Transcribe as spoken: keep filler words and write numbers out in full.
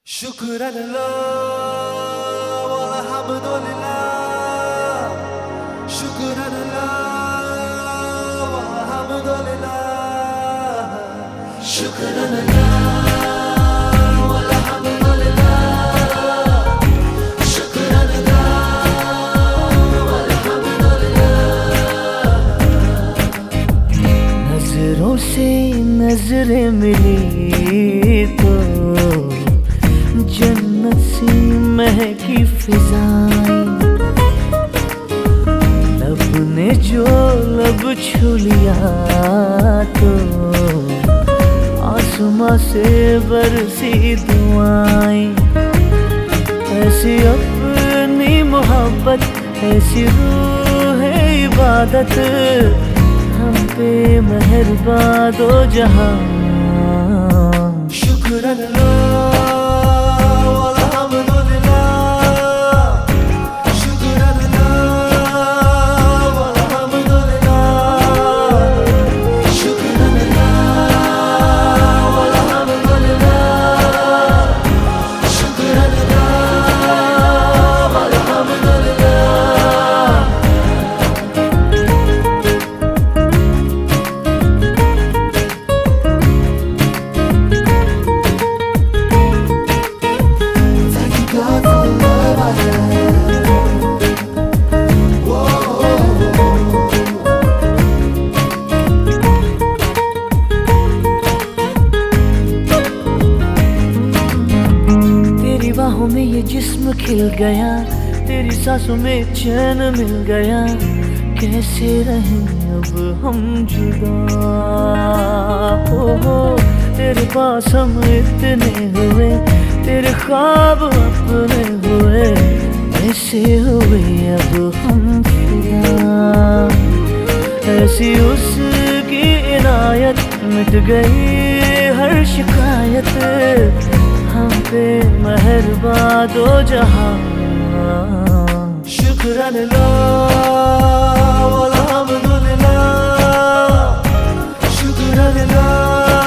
شكرا لله والحمد لله. شكرا لله والحمد لله. شكرا لله والحمد لله. شكرا لله والحمد لله. नजरों से नजरें मिली तो जन्नत सी महकी फिजाएं, लब ने जो लब छू लिया तो आसमां से बरसी दुआएं। ऐसी अपनी मोहब्बत, ऐसी रूह इबादत, हम पे मेहरबान दो जहां। शुक्र बाहों में ये जिस्म खिल गया, तेरी सांसों में चैन मिल गया। कैसे रहें अब हम जुदा, हो हो तेरे पास हम इतने हुए, तेरे ख्वाब अपने हुए। ऐसे हुए अब हम फिदा, ऐसी उसकी इनायत, मिट गई हर शिकायत। हम पे मेहरबान दो जहां। शुक्र लिल्लाह। والحمد لله. शुक्र लिल्लाह